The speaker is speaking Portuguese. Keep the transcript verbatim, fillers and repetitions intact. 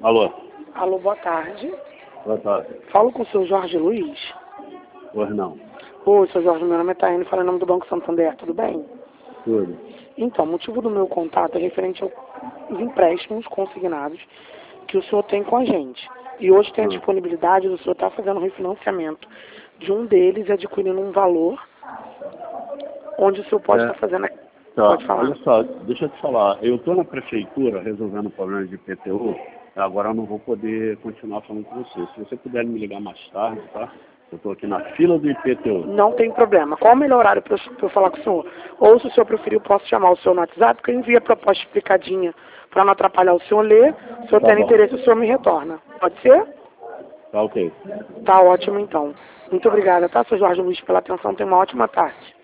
Alô? Alô, boa tarde. Boa tarde. Falo com o senhor Jorge Luiz. Pois não. Oi, senhor Jorge, meu nome é Taine, falo em nome do Banco Santander, tudo bem? Tudo. Então, o motivo do meu contato é referente aos empréstimos consignados que o senhor tem com a gente. E hoje tem a Ah. disponibilidade do senhor estar fazendo um refinanciamento de um deles e adquirindo um valor onde o senhor pode É. estar fazendo... Tá, Pode falar. olha só, deixa eu te falar. Eu estou na prefeitura resolvendo problemas de I P T U, agora eu não vou poder continuar falando com você. Se você puder me ligar mais tarde, tá? Eu estou aqui na fila do I P T U. Não tem problema. Qual o melhor horário para eu, eu falar com o senhor? Ou, se o senhor preferir, eu posso chamar o senhor no WhatsApp, porque eu envio a proposta explicadinha para não atrapalhar o senhor ler. Se o senhor Tá tem bom. interesse, o senhor me retorna. Pode ser? Tá ok. Tá ótimo, então. Muito obrigada, tá, senhor Jorge Luiz, pela atenção. Tenha uma ótima tarde.